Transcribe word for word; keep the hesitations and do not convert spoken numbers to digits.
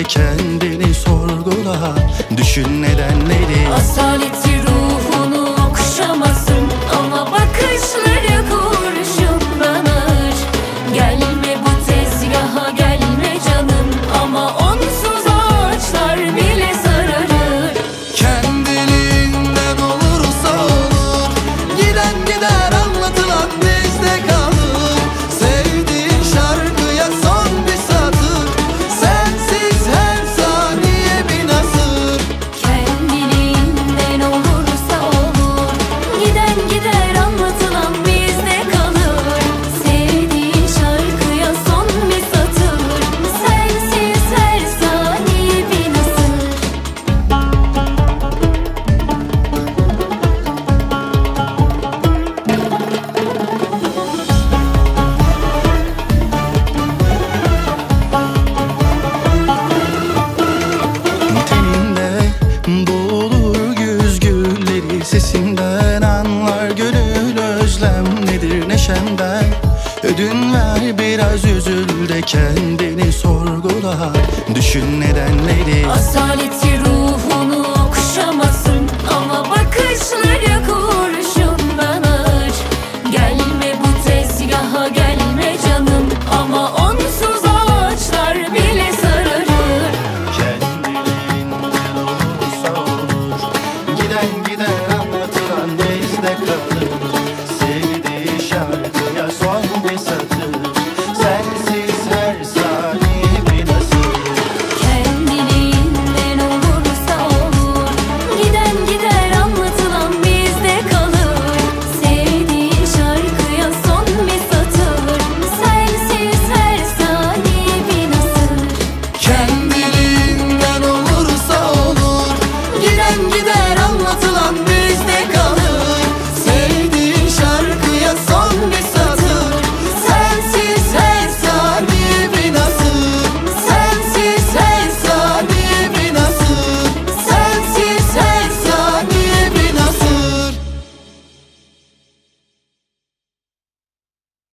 üzülde kendini sorgula. Düşün nedenleri. Asaleti ruhunu okşamasın ama bakışları kurşundan ağır. Gelme bu tezgaha gelme canım ama onsuz ağaçlar bile sararır. Kendiliğinden olursa olur, giden gider anlatılan bizde kalır. Sevdiğin şarkıya son bir satır, sensiz her saniye bir nasır. Kendiliğinden olursa olur, giden gider anlatılan bizde kalır. Sevdiğin şarkıya son bir satır, sensiz her saniye bir nasır. Teninde boğulur güz gülleri, sesinden anlar gönül özlem nedir neşemden. Ödün ver biraz üzül de kendini sorgula. Düşün nedenleri. Asaleti ruh